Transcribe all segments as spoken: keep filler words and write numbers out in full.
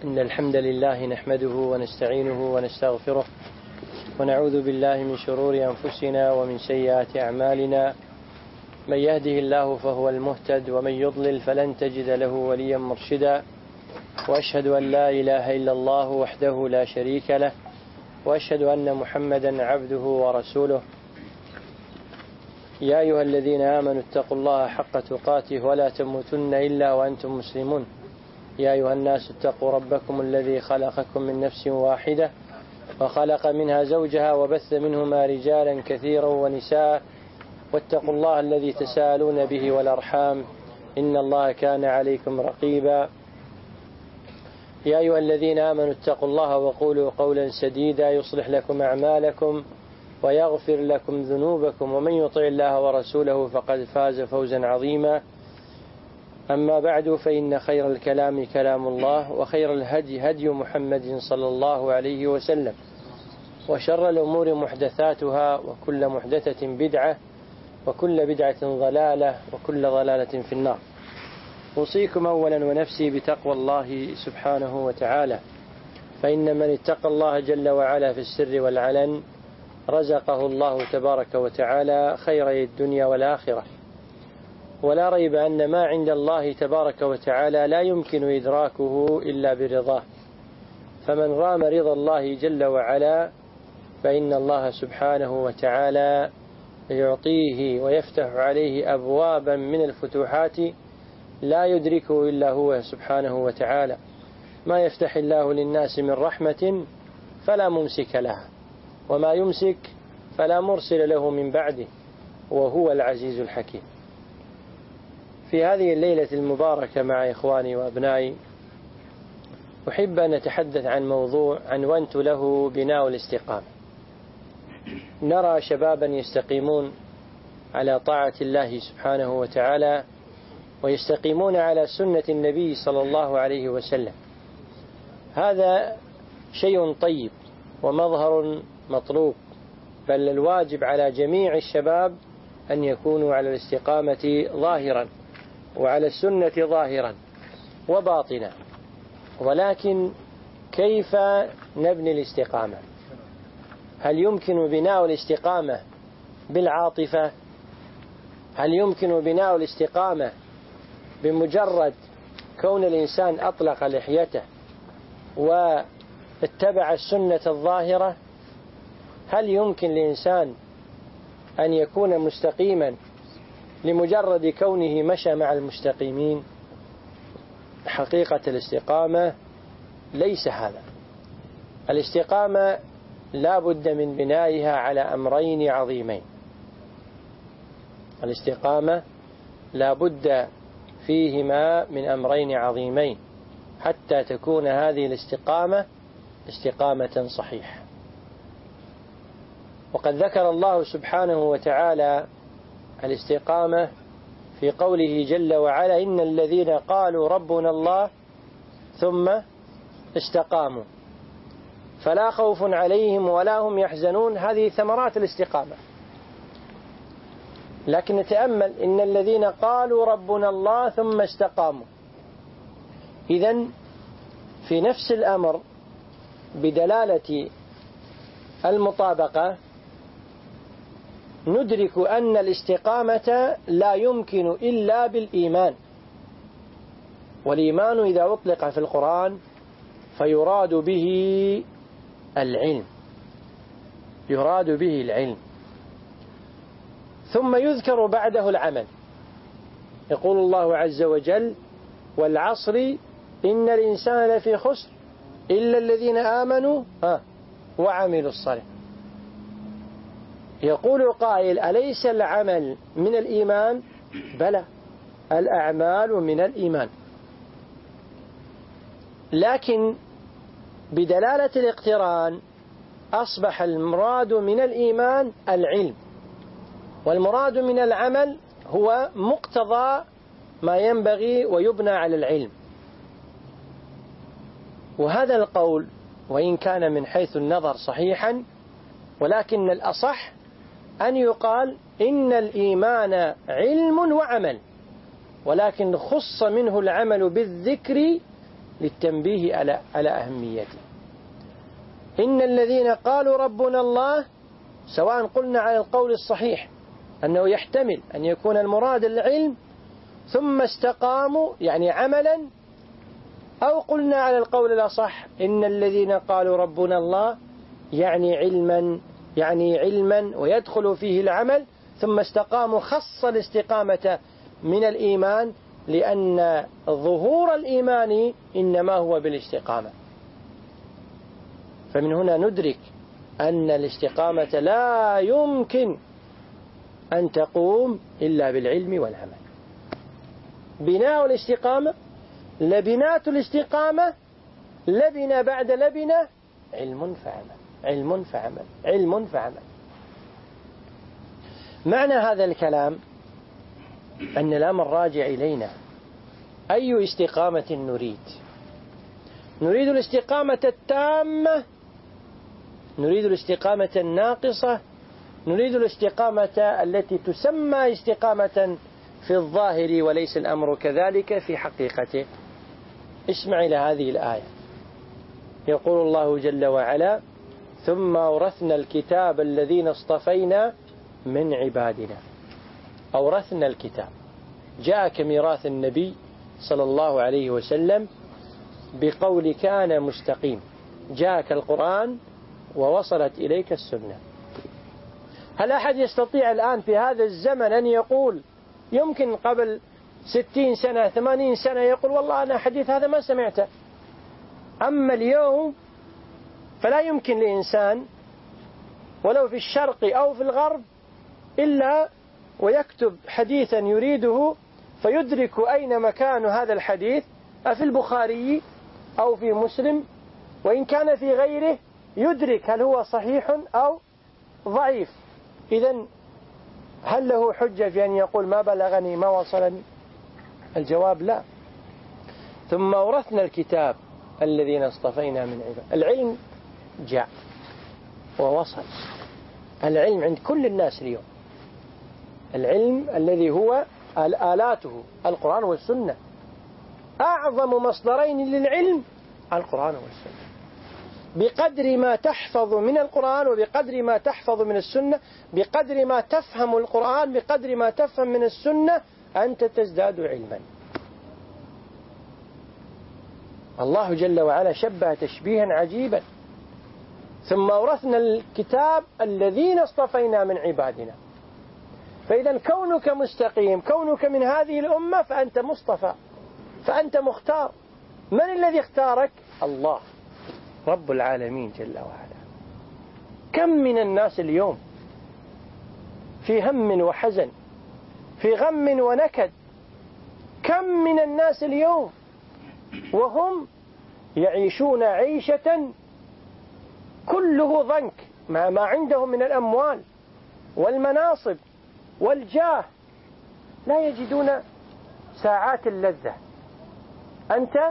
إن الحمد لله نحمده ونستعينه ونستغفره ونعوذ بالله من شرور أنفسنا ومن سيئات أعمالنا. من يهده الله فهو المهتد ومن يضلل فلن تجد له وليا مرشدا. وأشهد أن لا إله إلا الله وحده لا شريك له وأشهد أن محمدا عبده ورسوله. يا أيها الذين آمنوا اتقوا الله حق تقاته ولا تموتن إلا وأنتم مسلمون. يا أيها الناس اتقوا ربكم الذي خلقكم من نفس واحدة وخلق منها زوجها وبث منهما رجالا كثيرا ونساء واتقوا الله الذي تساءلون به والأرحام إن الله كان عليكم رقيبا. يا أيها الذين آمنوا اتقوا الله وقولوا قولا سديدا يصلح لكم أعمالكم ويغفر لكم ذنوبكم ومن يطع الله ورسوله فقد فاز فوزا عظيما. أما بعد فإن خير الكلام كلام الله وخير الهدي هدي محمد صلى الله عليه وسلم وشر الأمور محدثاتها وكل محدثة بدعة وكل بدعة ضلالة وكل ضلالة في النار. أوصيكم أولا ونفسي بتقوى الله سبحانه وتعالى، فإن من اتقى الله جل وعلا في السر والعلن رزقه الله تبارك وتعالى خيري الدنيا والآخرة. ولا ريب أن ما عند الله تبارك وتعالى لا يمكن إدراكه إلا برضاه، فمن رام رضا الله جل وعلا فإن الله سبحانه وتعالى يعطيه ويفتح عليه أبوابا من الفتوحات لا يدركه إلا هو سبحانه وتعالى. ما يفتح الله للناس من رحمة فلا ممسك لها وما يمسك فلا مرسل له من بعده وهو العزيز الحكيم. في هذه الليلة المباركة مع إخواني وأبنائي أحب أن نتحدث عن موضوع عنونت له بناء الاستقامة. نرى شبابا يستقيمون على طاعة الله سبحانه وتعالى ويستقيمون على سنة النبي صلى الله عليه وسلم. هذا شيء طيب ومظهر مطلوب، بل الواجب على جميع الشباب أن يكونوا على الاستقامة ظاهرا وعلى السنة ظاهرا وباطنا. ولكن كيف نبني الاستقامة؟ هل يمكن بناء الاستقامة بالعاطفة؟ هل يمكن بناء الاستقامة بمجرد كون الإنسان أطلق لحيته واتبع السنة الظاهرة؟ هل يمكن لإنسان أن يكون مستقيما لمجرد كونه مشى مع المستقيمين؟ حقيقة الاستقامة ليس هذا. الاستقامة لا بد من بنائها على أمرين عظيمين. الاستقامة لا بد فيهما من أمرين عظيمين حتى تكون هذه الاستقامة استقامة صحيحة. وقد ذكر الله سبحانه وتعالى الاستقامة في قوله جل وعلا: إن الذين قالوا ربنا الله ثم استقاموا فلا خوف عليهم ولا هم يحزنون. هذه ثمرات الاستقامة. لكن نتأمل: إن الذين قالوا ربنا الله ثم استقاموا. إذن في نفس الأمر بدلالة المطابقة ندرك أن الاستقامة لا يمكن إلا بالإيمان. والإيمان إذا أطلق في القرآن فيراد به العلم، يراد به العلم. ثم يذكر بعده العمل. يقول الله عز وجل: والعصر إن الإنسان لفي خسر إلا الذين آمنوا وعملوا الصالحات. يقول قائل: أليس العمل من الإيمان؟ بلى، الأعمال من الإيمان، لكن بدلالة الاقتران أصبح المراد من الإيمان العلم، والمراد من العمل هو مقتضى ما ينبغي ويبنى على العلم. وهذا القول وإن كان من حيث النظر صحيحا، ولكن الأصح أن يقال إن الإيمان علم وعمل، ولكن خص منه العمل بالذكر للتنبيه على على أهميته. إن الذين قالوا ربنا الله، سواء قلنا على القول الصحيح أنه يحتمل أن يكون المراد العلم ثم استقاموا يعني عملا، أو قلنا على القول الأصح إن الذين قالوا ربنا الله يعني علما يعني علما ويدخل فيه العمل، ثم استقاموا خص الاستقامة من الإيمان، لأن ظهور الإيمان إنما هو بالاستقامة. فمن هنا ندرك أن الاستقامة لا يمكن أن تقوم إلا بالعلم والعمل. بناء الاستقامة لبنات الاستقامة لبنة بعد لبنة علم فعمل علم فعمل علم فعمل. معنى هذا الكلام أن الأمر راجع إلينا، أي استقامة نريد؟ نريد الاستقامة التامة؟ نريد الاستقامة الناقصة؟ نريد الاستقامة التي تسمى استقامة في الظاهر وليس الأمر كذلك في حقيقته؟ اسمع إلى هذه الآية. يقول الله جل وعلا: ثم أورثنا الكتاب الذين اصطفينا من عبادنا. أورثنا الكتاب جاء كميراث النبي صلى الله عليه وسلم بقول كان مستقيم. جاءك القرآن ووصلت إليك السنة. هل أحد يستطيع الآن في هذا الزمن أن يقول يمكن قبل ستين سنة ثمانين سنة يقول والله أنا حديث هذا ما سمعته؟ أما اليوم فلا يمكن لإنسان ولو في الشرق أو في الغرب إلا ويكتب حديثا يريده فيدرك أين مكان هذا الحديث، أفي البخاري أو في مسلم، وإن كان في غيره يدرك هل هو صحيح أو ضعيف. إذن هل له حجة في أن يقول ما بلغني ما وصلني؟ الجواب لا. ثم أورثنا الكتاب الذين اصطفينا من عباد. العلم جاء ووصل، العلم عند كل الناس اليوم، العلم الذي هو آلاته القرآن والسنة. أعظم مصدرين للعلم القرآن والسنة. بقدر ما تحفظ من القرآن وبقدر ما تحفظ من السنة، بقدر ما تفهم القرآن بقدر ما تفهم من السنة، أنت تزداد علما. الله جل وعلا شبه تشبيها عجيبا: ثم أورثنا الكتاب الذين اصطفينا من عبادنا. فإذا كونك مستقيم، كونك من هذه الأمة، فأنت مصطفى، فأنت مختار. من الذي اختارك؟ الله رب العالمين جل وعلا. كم من الناس اليوم في هم وحزن، في غم ونكد. كم من الناس اليوم وهم يعيشون عيشة كله ضنك مع ما عندهم من الأموال والمناصب والجاه، لا يجدون ساعات اللذة. أنت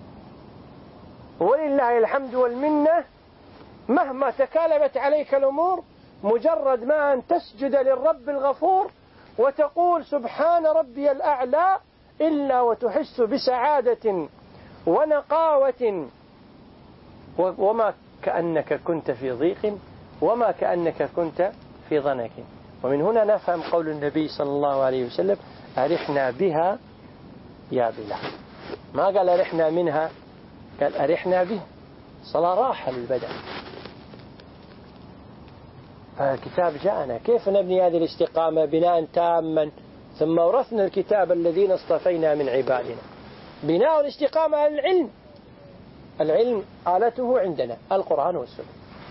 ولله الحمد والمنة مهما تكالبت عليك الأمور، مجرد ما أن تسجد للرب الغفور وتقول سبحان ربي الأعلى، إلا وتحس بسعادة ونقاوة، وما كأنك كنت في ضيق وما كأنك كنت في ضنك. ومن هنا نفهم قول النبي صلى الله عليه وسلم: أرحنا بها يا بلال. ما قال أرحنا منها، قال أرحنا بها. صلاة راحة للبدن. فالكتاب جاءنا كيف نبني هذه الاستقامة بناء تاما. ثم ورثنا الكتاب الذين اصطفينا من عبادنا. بناء الاستقامة على العلم. العلم آلته عندنا القرآن والسنة.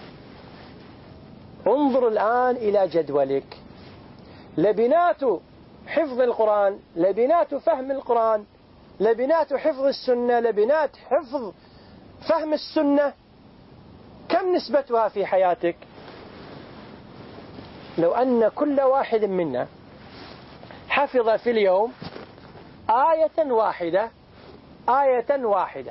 انظر الآن إلى جدولك. لبنات حفظ القرآن، لبنات فهم القرآن، لبنات حفظ السنة، لبنات حفظ فهم السنة، كم نسبتها في حياتك؟ لو أن كل واحد منا حفظ في اليوم آية واحدة آية واحدة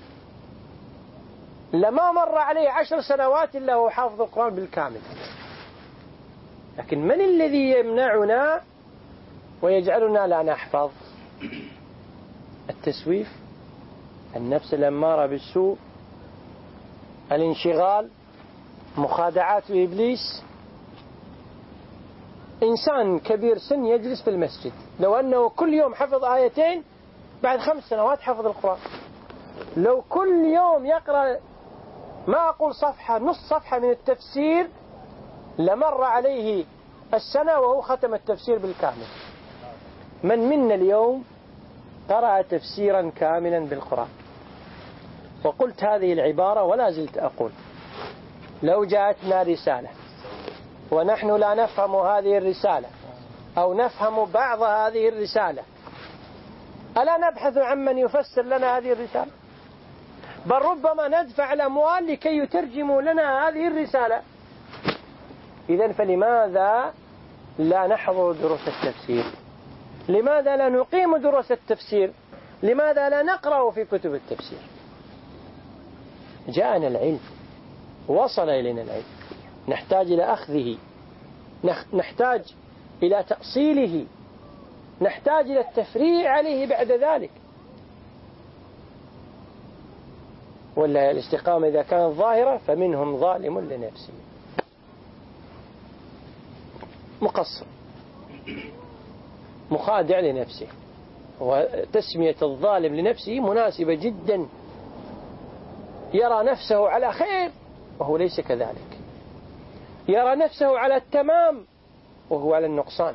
لما مر عليه عشر سنوات إلا هو حافظ القرآن بالكامل. لكن من الذي يمنعنا ويجعلنا لا نحفظ؟ التسويف، النفس الأمارة بالسوء، الانشغال، مخادعات إبليس. إنسان كبير سن يجلس في المسجد، لو أنه كل يوم حفظ آيتين بعد خمس سنوات حفظ القرآن. لو كل يوم يقرأ ما أقول صفحة نص صفحة من التفسير لمر عليه السنة وهو ختم التفسير بالكامل. من منا اليوم قرأ تفسيرا كاملا بالقرآن؟ وقلت هذه العبارة ولا زلت أقول: لو جاءتنا رسالة ونحن لا نفهم هذه الرسالة أو نفهم بعض هذه الرسالة، ألا نبحث عن من يفسر لنا هذه الرسالة؟ بل ربما ندفع الأموال لكي يترجموا لنا هذه الرسالة. إذن فلماذا لا نحضر دروس التفسير؟ لماذا لا نقيم دروس التفسير؟ لماذا لا نقرأ في كتب التفسير؟ جاءنا العلم، وصل إلينا العلم، نحتاج إلى أخذه، نحتاج إلى تأصيله، نحتاج إلى التفريع عليه بعد ذلك. ولا الاستقامة إذا كانت ظاهرة فمنهم ظالم لنفسه، مقصر، مخادع لنفسه. وتسمية الظالم لنفسه مناسبة جدا. يرى نفسه على خير وهو ليس كذلك، يرى نفسه على التمام وهو على النقصان،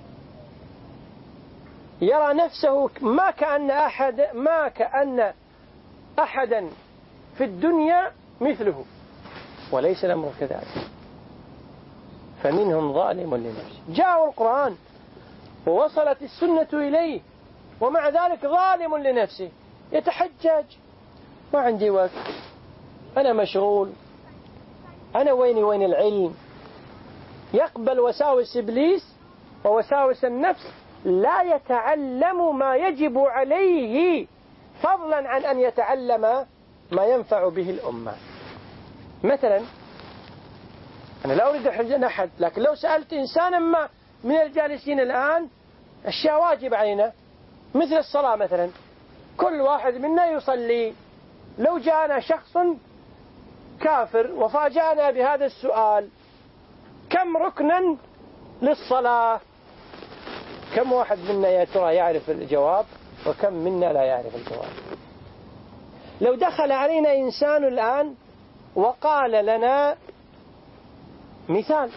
يرى نفسه ما كأن أحد ما كأن أحدا في الدنيا مثله، وليس الأمر كذلك. فمنهم ظالم لنفسه. جاء القرآن ووصلت السنة إليه ومع ذلك ظالم لنفسه، يتحجج: ما عندي وقت، أنا مشغول، أنا ويني وين العلم. يقبل وساوس إبليس ووساوس النفس، لا يتعلم ما يجب عليه فضلا عن أن يتعلم ما ينفع به الأمة. مثلا أنا لا أريد حجة أحد، لكن لو سألت إنسانا ما من الجالسين الآن أشياء واجب علينا مثل الصلاة مثلا، كل واحد منا يصلي. لو جاءنا شخص كافر وفاجأنا بهذا السؤال: كم ركنا للصلاة؟ كم واحد منا يا ترى يعرف الجواب وكم منا لا يعرف الجواب؟ لو دخل علينا إنسان الآن وقال لنا مثال: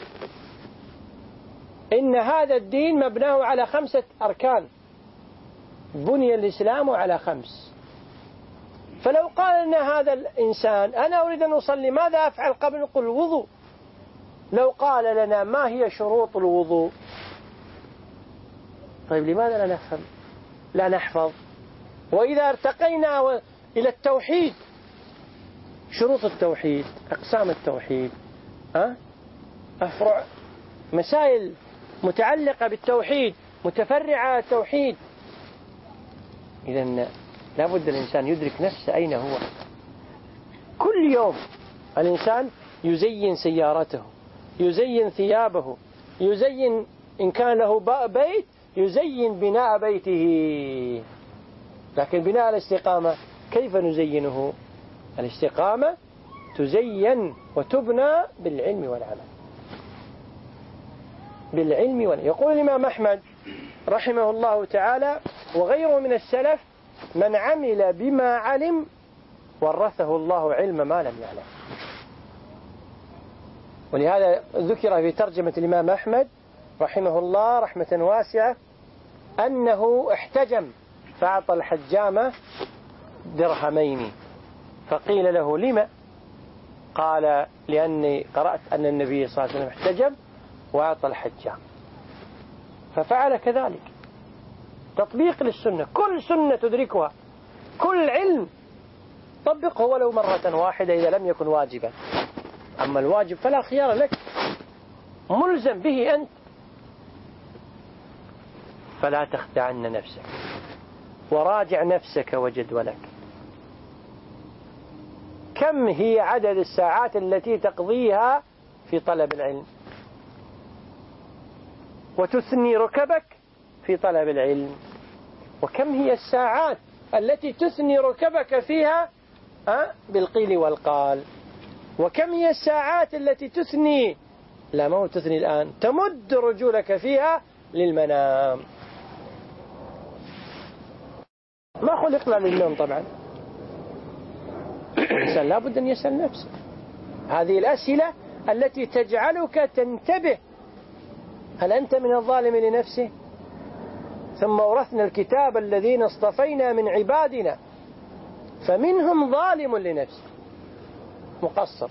إن هذا الدين مبناه على خمسة أركان، بني الإسلام على خمس، فلو قال لنا هذا الإنسان: أنا أريد أن أصلي، ماذا أفعل قبل؟ نقول: الوضوء. لو قال لنا: ما هي شروط الوضوء؟ طيب لماذا لا نفهم، لا نحفظ؟ وإذا ارتقينا إلى التوحيد، شروط التوحيد، أقسام التوحيد، أه؟ أفرع، مسائل متعلقة بالتوحيد، متفرعة التوحيد. إذن لابد الإنسان يدرك نفسه أين هو. كل يوم الإنسان يزين سيارته، يزين ثيابه، يزين إن كان له بيت يزين بناء بيته. لكن بناء الاستقامة كيف نزينه؟ الاستقامة تزين وتبنى بالعلم والعمل، بالعلم والعمل. يقول الإمام أحمد رحمه الله تعالى وغيره من السلف: من عمل بما علم ورثه الله علم ما لم يعلم. ولهذا ذكر في ترجمة الإمام أحمد رحمه الله رحمة واسعة أنه احتجم فأعطى الحجامة درهمين، فقيل له: لما؟ قال: لأني قرأت أن النبي صلى الله عليه وسلم احتجم وأعطى الحجام. ففعل كذلك، تطبيق للسنة. كل سنة تدركها، كل علم طبقه ولو مرة واحدة إذا لم يكن واجبا. أما الواجب فلا خيار لك، ملزم به أنت. فلا تخدعن نفسك، وراجع نفسك وجدولك. كم هي عدد الساعات التي تقضيها في طلب العلم، وتثني ركبك في طلب العلم؟ وكم هي الساعات التي تثني ركبك فيها بالقيل والقال، وكم هي الساعات التي تثني، لا ما هو تثني الآن، تمد رجولك فيها للمنام. ما خلقنا للنوم طبعا، الإنسان لا بد أن يسأل نفسه هذه الأسئلة التي تجعلك تنتبه. هل أنت من الظالم لنفسه؟ ثم ورثنا الكتاب الذين اصطفينا من عبادنا فمنهم ظالم لنفسه مقصر.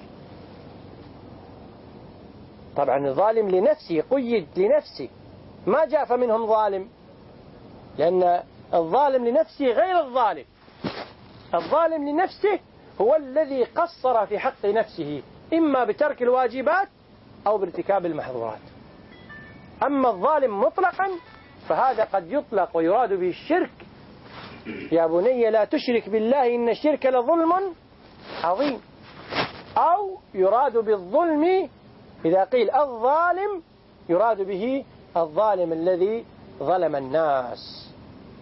طبعا الظالم لنفسه قيد لنفسه، ما جاء فمنهم ظالم، لأن الظالم لنفسه غير الظالم. الظالم لنفسه هو الذي قصر في حق نفسه إما بترك الواجبات أو بارتكاب المحظورات. أما الظالم مطلقا فهذا قد يطلق ويراد به الشرك، يا بني لا تشرك بالله إن الشرك لظلم عظيم، أو يراد بالظلم إذا قيل الظالم يراد به الظالم الذي ظلم الناس،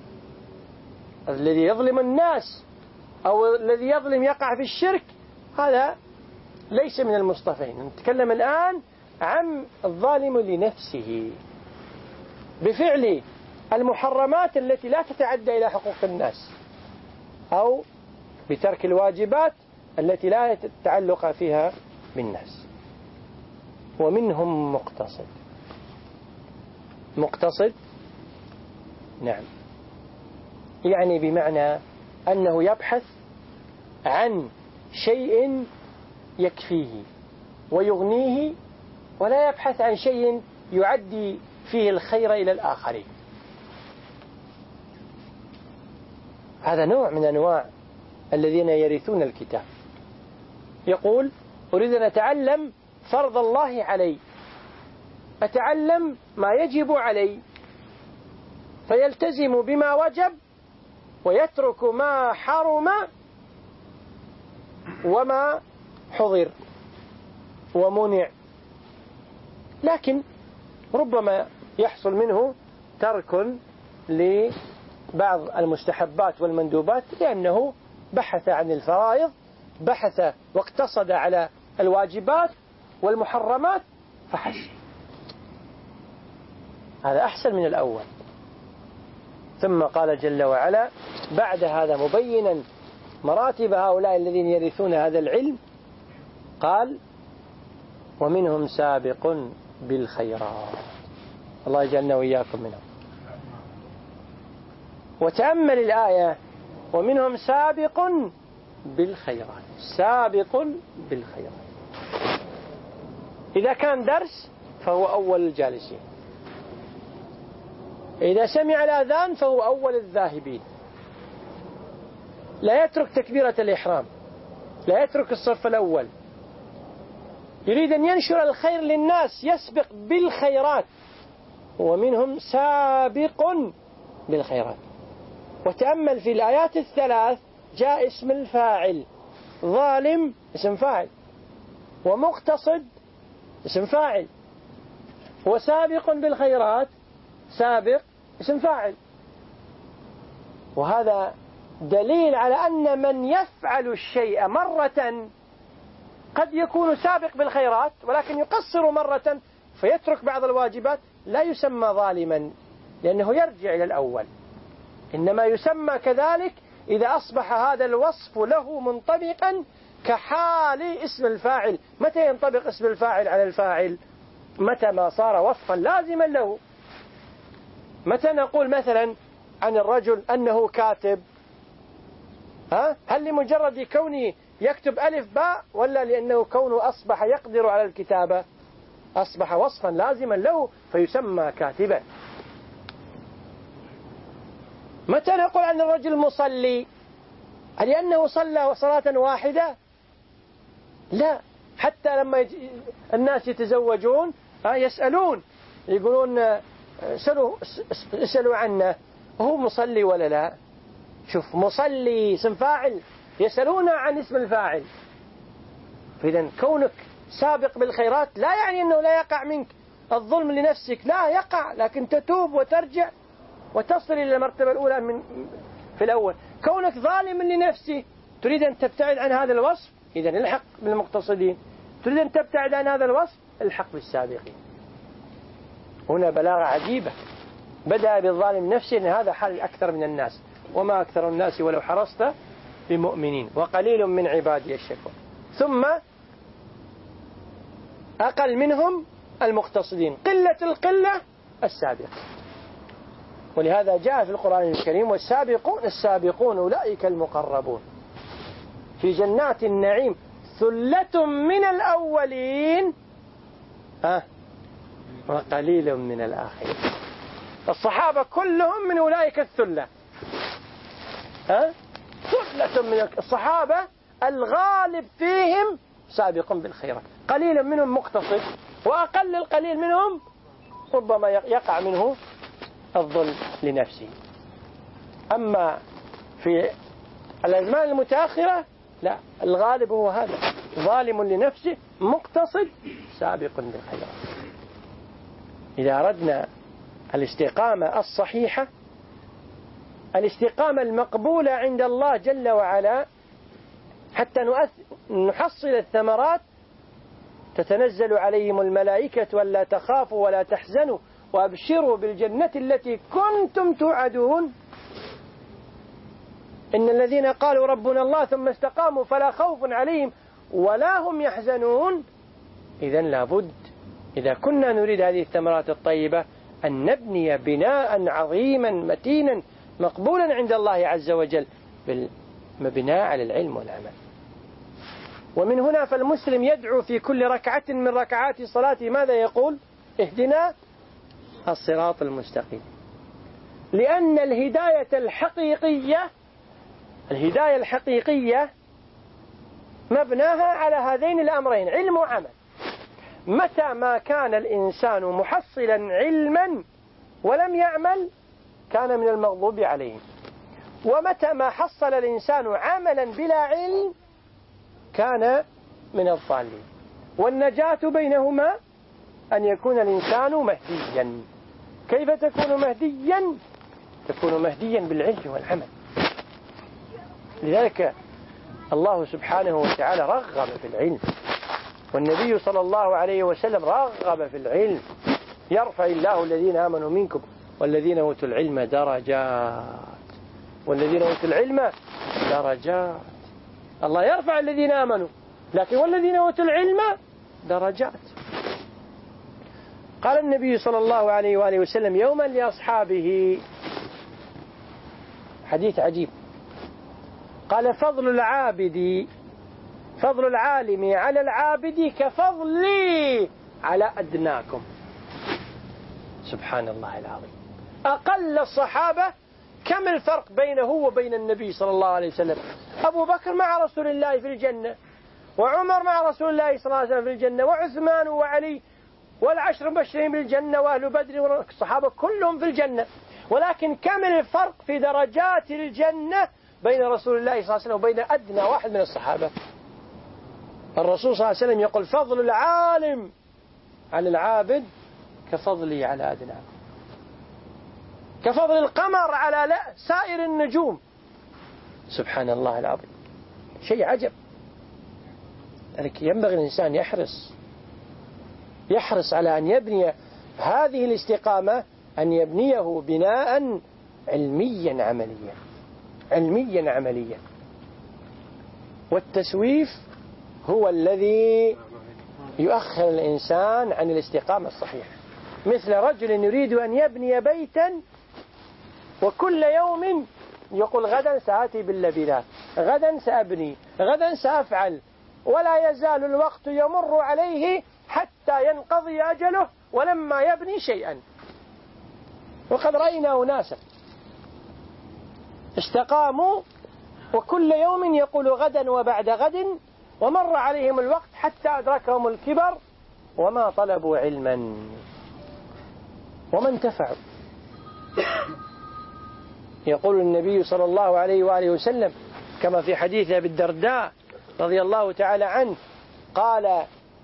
الذي يظلم الناس أو الذي يظلم يقع في الشرك، هذا ليس من المصطفين. نتكلم الآن عن الظالم لنفسه بفعل المحرمات التي لا تتعدى إلى حقوق الناس، أو بترك الواجبات التي لا تتعلق فيها بالناس. ومنهم مقتصد. مقتصد نعم، يعني بمعنى أنه يبحث عن شيء يكفيه ويغنيه، ولا يبحث عن شيء يعدي فيه الخير إلى الآخرين. هذا نوع من أنواع الذين يرثون الكتاب. يقول أريد أن أتعلم فرض الله علي، أتعلم ما يجب علي، فيلتزم بما وجب ويترك ما حرم وما حضر ومنع. لكن ربما يحصل منه ترك لبعض المستحبات والمندوبات لأنه بحث عن الفرائض، بحث واقتصد على الواجبات والمحرمات فحسن. هذا أحسن من الأول. ثم قال جل وعلا بعد هذا مبينا مراتب هؤلاء الذين يرثون هذا العلم، قال ومنهم سابق بالخيرات. الله يجعلنا وإياكم منهم. وتأمل الآية ومنهم سابق بالخيرات، سابق بالخيرات. إذا كان درس فهو أول الجالسين، إذا سمع الأذان فهو أول الذاهبين، لا يترك تكبيرة الإحرام، لا يترك الصف الأول، يريد أن ينشر الخير للناس، يسبق بالخيرات. ومنهم سابق بالخيرات. وتأمل في الآيات الثلاث جاء اسم الفاعل، ظالم اسم فاعل، ومقتصد اسم فاعل، وسابق بالخيرات سابق اسم فاعل. وهذا دليل على أن من يفعل الشيء مرة قد يكون سابق بالخيرات ولكن يقصر مرة فيترك بعض الواجبات، لا يسمى ظالما لأنه يرجع إلى الأول، إنما يسمى كذلك إذا أصبح هذا الوصف له منطبقا كحال اسم الفاعل. متى ينطبق اسم الفاعل على الفاعل؟ متى ما صار وصفا لازما له. متى نقول مثلا عن الرجل أنه كاتب؟ ها؟ هل لمجرد كونه يكتب ألف باء، ولا لأنه كونه أصبح يقدر على الكتابة؟ أصبح وصفا لازما له فيسمى كاتبا. متى نقول عن الرجل مصلي؟ هل لأنه صلى صلاة واحدة؟ لا، حتى لما الناس يتزوجون يسألون، يقولون اسألوا, اسألوا عنه هو مصلي ولا لا. شوف، مصلي اسم فاعل، يسألون عن اسم الفاعل. فإذا كونك سابق بالخيرات لا يعني أنه لا يقع منك الظلم لنفسك، لا يقع، لكن تتوب وترجع وتصل إلى المرتبة الأولى من في الأول. كونك ظالم لنفسه تريد أن تبتعد عن هذا الوصف، إذن الحق بالمقتصدين. تريد أن تبتعد عن هذا الوصف، الحق بالسابقين. هنا بلاغة عجيبة. بدأ بالظالم نفسه، أن هذا حال أكثر من الناس، وما أكثر الناس ولو حرصت بمؤمنين وقليل من عبادي الشكور. ثم أقل منهم المقتصدين، قلة القلة السابق. ولهذا جاء في القرآن الكريم والسابقون السابقون أولئك المقربون في جنات النعيم ثلة من الأولين ها وقليل من الآخرين. الصحابة كلهم من أولئك الثلة، ها ثلة من الصحابة الغالب فيهم سابق بالخيرات، قليل منهم مقتصد، وأقل القليل منهم ربما يقع منه الظلم لنفسه. أما في الأزمان المتأخرة لا، الغالب هو هذا، ظالم لنفسه مقتصد سابق بالخيرات. إذا أردنا الاستقامة الصحيحة، الاستقامة المقبولة عند الله جل وعلا، حتى نحصل الثمرات، تتنزل عليهم الملائكة ولا تخافوا ولا تحزنوا وأبشروا بالجنة التي كنتم توعدون إن الذين قالوا ربنا الله ثم استقاموا فلا خوف عليهم ولا هم يحزنون. إذن لابد إذا كنا نريد هذه الثمرات الطيبة أن نبني بناء عظيما متينا مقبولا عند الله عز وجل بالمبناء على العلم والعمل. ومن هنا فالمسلم يدعو في كل ركعة من ركعات صلاته ماذا يقول؟ اهدنا الصراط المستقيم. لأن الهداية الحقيقية الهداية الحقيقية مبناها على هذين الأمرين، علم وعمل. متى ما كان الإنسان محصلا علما ولم يعمل كان من المغضوب عليهم، ومتى ما حصل الإنسان عملا بلا علم كان من الضالين. والنجاة بينهما أن يكون الإنسان مهديا. كيف تكون مهديا؟ تكون مهديا بالعلم والعمل. لذلك الله سبحانه وتعالى رغب في العلم، والنبي صلى الله عليه وسلم رغب في العلم. يرفع الله الذين آمنوا منكم والذين أوتوا العلم درجات، والذين أوتوا العلم درجات. الله يرفع الذين آمنوا، لكن والذين أوتوا العلم درجات. قال النبي صلى الله عليه وآله وسلم يوما لأصحابه، حديث عجيب، قال فضل العابد فضل العالم على العابد كفضلي على أدناكم. سبحان الله العظيم. أقل الصحابة كم الفرق بينه وبين النبي صلى الله عليه وسلم؟ أبو بكر مع رسول الله في الجنة، وعمر مع رسول الله صلى الله عليه وسلم في الجنة، وعثمان وعلي والعشر مبشرين بالجنة وأهل بدر والصحابة كلهم في الجنة. ولكن كم الفرق في درجات الجنة بين رسول الله صلى الله عليه وسلم وبين أدنى واحد من الصحابة؟ الرسول صلى الله عليه وسلم يقول فضل العالم على العابد كفضلي على أدناكم، كفضل القمر على سائر النجوم. سبحان الله العظيم، شيء عجب. لذلك ينبغي الإنسان يحرص يحرص على أن يبني هذه الاستقامة، أن يبنيه بناء علميا عمليا علميا عمليا. والتسويف هو الذي يؤخر الإنسان عن الاستقامة الصحيحة. مثل رجل يريد أن يبني بيتا وكل يوم يقول غدا سآتي باللبنات، غدا سأبني، غدا سأفعل، ولا يزال الوقت يمر عليه حتى ينقضي أجله ولما يبني شيئا. وقد رأينا أناسا استقاموا وكل يوم يقول غدا وبعد غد، ومر عليهم الوقت حتى أدركهم الكبر وما طلبوا علما وما انتفعوا. يقول النبي صلى الله عليه وآله وسلم كما في حديث أبي الدرداء رضي الله تعالى عنه، قال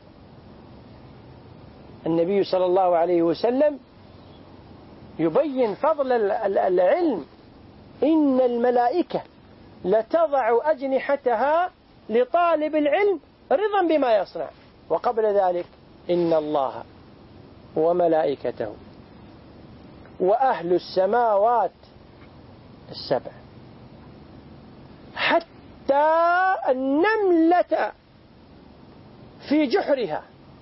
النبي صلى الله عليه وسلم يبين فضل العلم إن الملائكة لتضع أجنحتها لطالب العلم رضا بما يصنع. وقبل ذلك إن الله وملائكته وأهل السماوات السبع حتى النملة في جحرها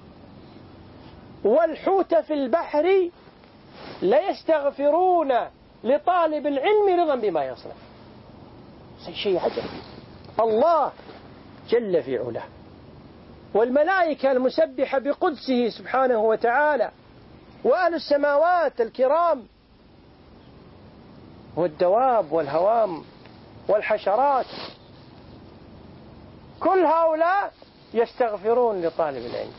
والحوت في البحر ليستغفرون لطالب العلم رضا بما يصنع. شيء عجب. الله جل في علاه والملائكة المسبحة بقدسه سبحانه وتعالى وأهل السماوات الكرام والدواب والهوام والحشرات، كل هؤلاء يستغفرون لطالب العلم،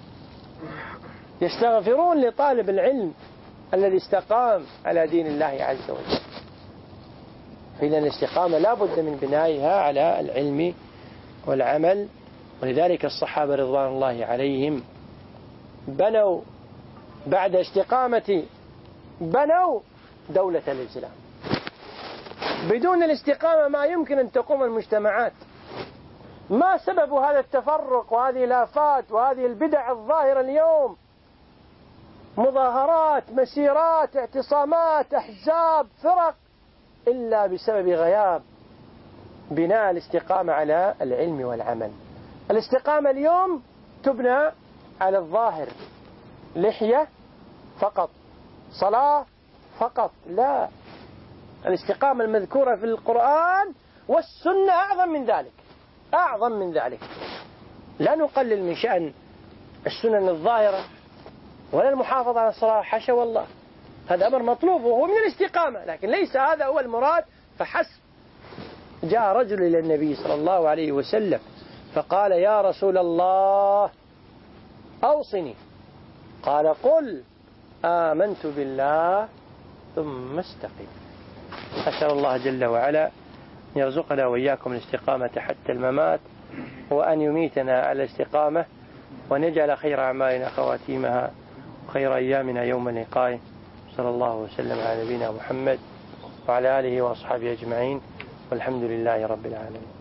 يستغفرون لطالب العلم الذي استقام على دين الله عز وجل. إذن الاستقامة لا بد من بنائها على العلم والعمل. ولذلك الصحابة رضوان الله عليهم بنوا بعد استقامة بنوا دولة الإسلام. بدون الاستقامة ما يمكن أن تقوم المجتمعات. ما سبب هذا التفرق وهذه الآفات وهذه البدع الظاهرة اليوم؟ مظاهرات، مسيرات، اعتصامات، أحزاب، فرق، إلا بسبب غياب بناء الاستقامة على العلم والعمل. الاستقامة اليوم تبنى على الظاهر، لحية فقط، صلاة فقط. لا، الاستقامة المذكورة في القرآن والسنة أعظم من ذلك، أعظم من ذلك. لا نقلل من شأن السنن الظاهرة ولا المحافظة على الصلاة، حاشا والله، هذا أمر مطلوب وهو من الاستقامة، لكن ليس هذا هو المراد فحسب. جاء رجل إلى النبي صلى الله عليه وسلم فقال: يا رسول الله أوصني. قال: قل آمنت بالله ثم استقم. أسأل الله جل وعلا أن يرزقنا وإياكم الاستقامة حتى الممات، وأن يميتنا على الاستقامة، وأن يجعل خير أعمالنا خواتيمها وخير أيامنا يوم لقائه. صلى الله وسلم على نبينا محمد وعلى آله وأصحابه أجمعين، والحمد لله رب العالمين.